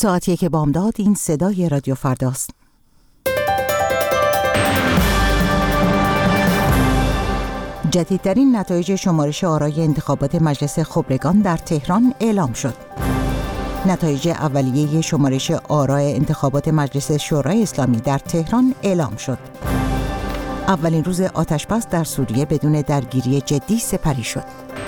ساعت 1 بامداد. این صدای رادیو فرداست. جدیدترین نتایج شمارش آرای انتخابات مجلس خبرگان در تهران اعلام شد. نتایج اولیه شمارش آرای انتخابات مجلس شورای اسلامی در تهران اعلام شد. اولین روز آتش‌بس در سوریه بدون درگیری جدی سپری شد.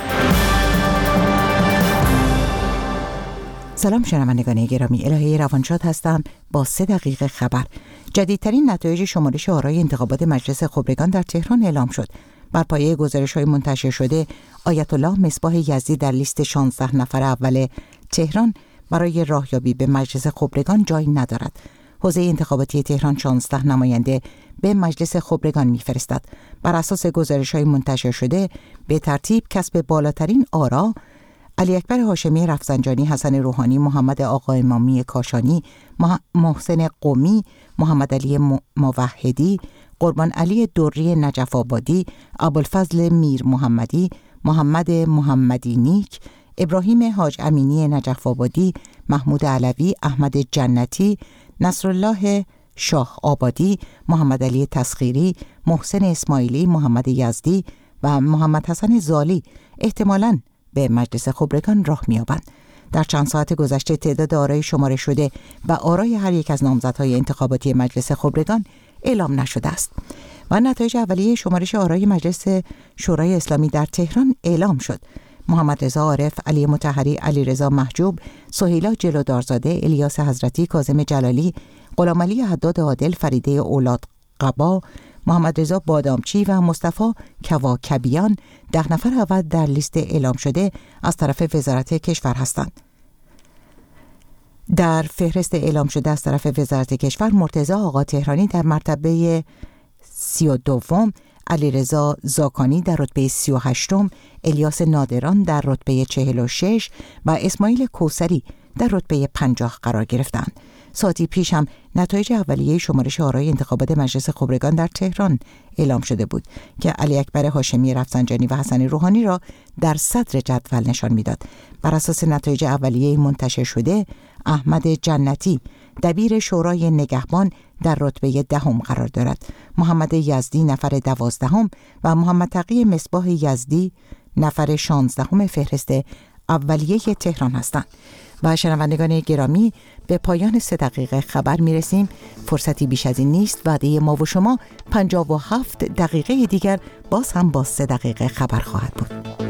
سلام شنوندگان گرامی، الهه روانشاد هستم با 3 دقیقه خبر. جدیدترین نتایج شمارش آرای انتخابات مجلس خبرگان در تهران اعلام شد. بر پایه گزارش‌های منتشر شده، آیت الله مصباح یزدی در لیست 16 نفر اول تهران برای راهیابی به مجلس خبرگان جای ندارد. حوزه انتخاباتی تهران 16 نماینده به مجلس خبرگان می‌فرستد. بر اساس گزارش‌های منتشر شده، به ترتیب کسب بالاترین آرا علی اکبر هاشمی رفسنجانی، حسن روحانی، محمد آقا امامی کاشانی، محسن قمی، محمد علی موحدی، قربان علی دوری نجف آبادی، ابوالفضل میر محمدی، محمد محمدی نیک، ابراهیم حاج امینی نجف آبادی، محمود علوی، احمد جنتی، نصرالله شاه آبادی، محمد علی تسخیری، محسن اسماعیلی، محمد یزدی و محمد حسن زالی احتمالاً به مجلس خبرگان راه می‌یابند. در چند ساعت گذشته تعداد آرای شماره شده و آرای هر یک از نامزدهای انتخاباتی مجلس خبرگان اعلام نشده است و نتایج اولیه شمارش آرای مجلس شورای اسلامی در تهران اعلام شد. محمد رضا عارف، علی مطهری، علی رضا محجوب، سهیلا جلودارزاده، الیاس حضرتی، کاظم جلالی، غلامعلی حداد عادل، فریده اولاد قبا، محمد رضا بادامچی و مصطفی کواکبیان 10 نفر اول در لیست اعلام شده از طرف وزارت کشور هستند. در فهرست اعلام شده از طرف وزارت کشور، مرتضی آقا تهرانی در مرتبه 32، علیرضا زاکانی در رتبه 38، الیاس نادران در رتبه 46 و اسماعیل کوثری در رتبه 50 قرار گرفتند. ساعتی پیش هم نتایج اولیه شمارش آرای انتخابات مجلس خبرگان در تهران اعلام شده بود که علی اکبر هاشمی رفسنجانی و حسن روحانی را در صدر جدول نشان میداد. بر اساس نتایج اولیه منتشر شده، احمد جنتی دبیر شورای نگهبان در رتبه 10 قرار دارد. محمد یزدی نفر 12 و محمد تقی مصباح یزدی نفر 16 فهرست اولیه تهران هستند. و شنوندگان گرامی، به پایان 3 دقیقه خبر میرسیم. فرصتی بیش از این نیست. وعده ما و شما 57 دقیقه دیگر باز هم با 3 دقیقه خبر خواهد بود.